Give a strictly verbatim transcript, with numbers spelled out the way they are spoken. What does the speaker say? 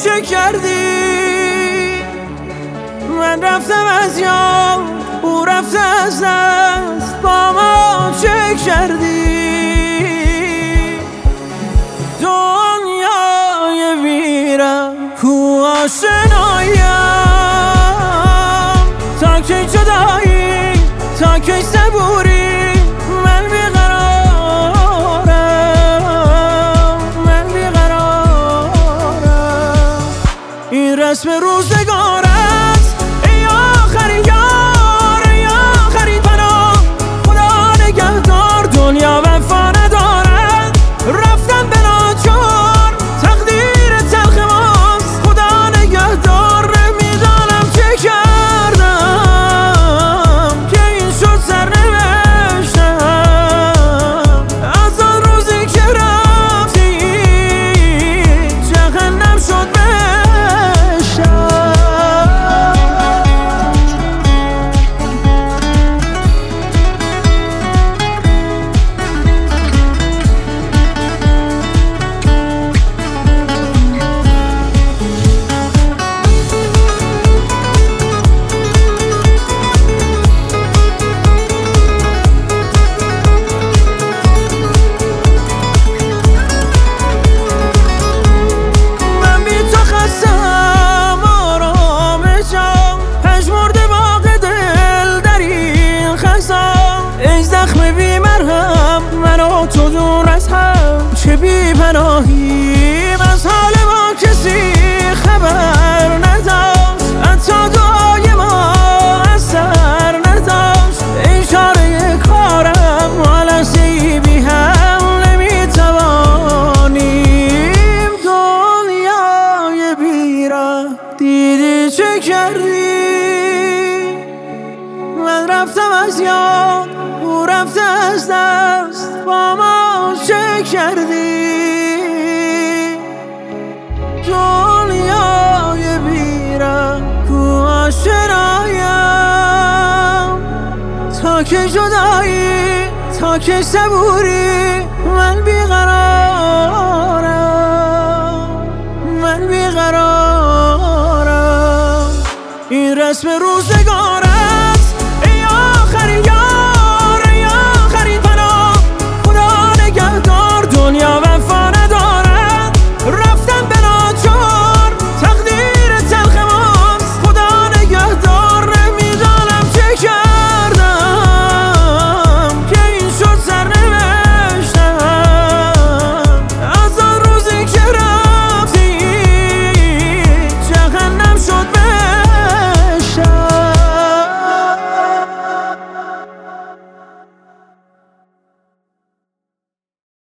چه کردی؟ من رفتم از یاد، او رفته از دست، با ما چه کردی؟ دنیای ویران کو آشنایم، تا کی جدایی، تا کی صبوری، من بیقرارم، من بیقرارم. این رسم روزگار است ای آخرین یار، ای آخرین پناه، خدا نگهدار. دنیا وفا ندارد، رفتن به ناچار، تقدیر تلخ ماست، خدا نگهدار. نمیدانم چه کردم که این شد سرنوشتم، از آن روزی که رفتی جهنم شد بهشتم. تو دور از هم چه بی پناهیم، از حال ما کسی خبر نداشت، حتی دعای ما اثر نداشت. اشاره کارم ما لحظه‌ای بی هم نمیتوانیم. دنیای بیراه دیدی چه کردی؟ من رفتم از یاد، او رفته از دست، با ما چه کردی؟ دنیای بیراه کو آشنایم، تا که جدایی، تا که صبوری، من بیقرارم، من بیقرارم. این رسم روزگار